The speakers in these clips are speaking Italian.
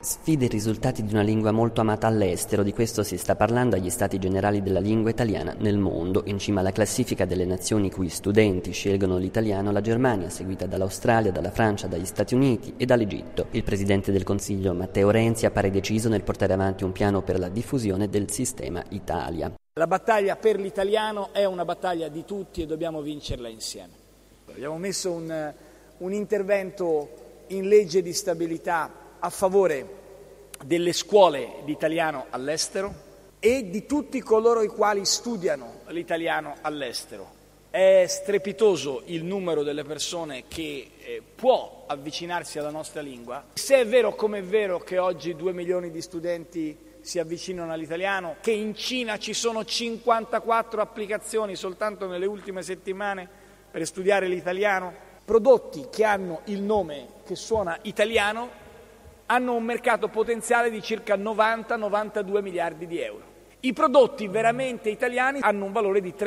Sfide e risultati di una lingua molto amata all'estero, di questo si sta parlando agli Stati Generali della Lingua Italiana nel mondo. In cima alla classifica delle nazioni cui studenti scelgono l'italiano la Germania, seguita dall'Australia, dalla Francia, dagli Stati Uniti e dall'Egitto. Il Presidente del Consiglio Matteo Renzi appare deciso nel portare avanti un piano per la diffusione del sistema Italia. La battaglia per l'italiano è una battaglia di tutti e dobbiamo vincerla insieme. Abbiamo messo un intervento in legge di stabilità a favore delle scuole di italiano all'estero e di tutti coloro i quali studiano l'italiano all'estero. È strepitoso il numero delle persone che può avvicinarsi alla nostra lingua. Se è vero come è vero che oggi 2 milioni di studenti si avvicinano all'italiano, che in Cina ci sono 54 applicazioni soltanto nelle ultime settimane per studiare l'italiano, prodotti che hanno il nome che suona italiano hanno un mercato potenziale di circa 90-92 miliardi di euro. I prodotti veramente italiani hanno un valore di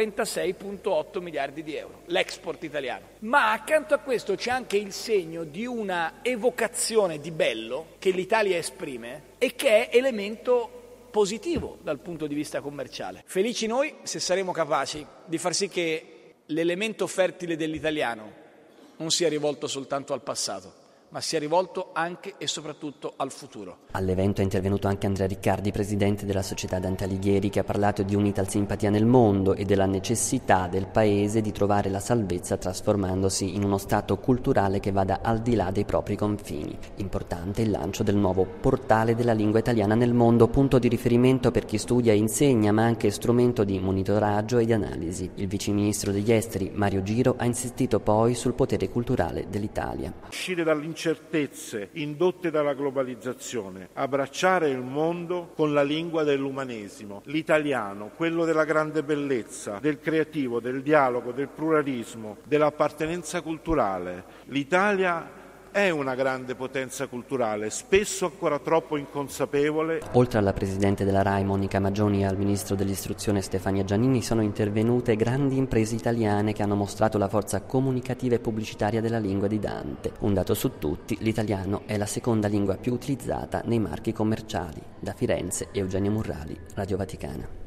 36,8 miliardi di euro, l'export italiano. Ma accanto a questo c'è anche il segno di una evocazione di bello che l'Italia esprime e che è elemento positivo dal punto di vista commerciale. Felici noi se saremo capaci di far sì che l'elemento fertile dell'italiano non sia rivolto soltanto al passato, ma sia rivolto anche e soprattutto al futuro. All'evento è intervenuto anche Andrea Riccardi, presidente della società Dante Alighieri, che ha parlato di un'italsimpatia nel mondo e della necessità del paese di trovare la salvezza trasformandosi in uno stato culturale che vada al di là dei propri confini. Importante il lancio del nuovo portale della lingua italiana nel mondo, punto di riferimento per chi studia e insegna, ma anche strumento di monitoraggio e di analisi. Il vice ministro degli esteri, Mario Giro, ha insistito poi sul potere culturale dell'Italia. Uscire dall'incertezze indotte dalla globalizzazione, abbracciare il mondo con la lingua dell'umanesimo, l'italiano, quello della grande bellezza, del creativo, del dialogo, del pluralismo, dell'appartenenza culturale. L'Italia è una grande potenza culturale, spesso ancora troppo inconsapevole. Oltre alla Presidente della RAI Monica Maggioni e al Ministro dell'Istruzione Stefania Giannini sono intervenute grandi imprese italiane che hanno mostrato la forza comunicativa e pubblicitaria della lingua di Dante. Un dato su tutti, l'italiano è la seconda lingua più utilizzata nei marchi commerciali. Da Firenze, Eugenio Murrali, Radio Vaticana.